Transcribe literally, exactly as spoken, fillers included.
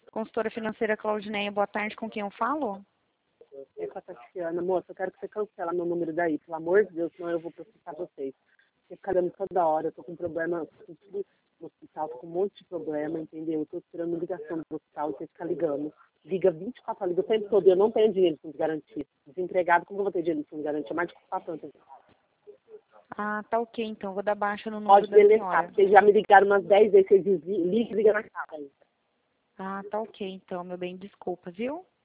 Consultora financeira Claudineia, boa tarde, com quem eu falo? É com a Tatiana. Moça, eu quero que você cancela meu número daí, pelo amor de Deus, senão eu vou processar vocês. Você fica dando toda hora, eu tô com problema com tudo no hospital, tô com um monte de problema, entendeu? Eu tô esperando ligação do hospital, você fica ligando. Liga vinte e quatro horas, o tempo todo, eu não tenho dinheiro de fundo de garantia. Desempregado, como eu vou ter dinheiro de fundo de garantia? Mais de quatro anos. Ah, tá ok, então, vou dar baixa no número Pode da deletar, senhora. porque já me ligaram umas dez vezes, vocês desligam e ligam na cara. Ah, tá ok, então, meu bem, desculpa, viu?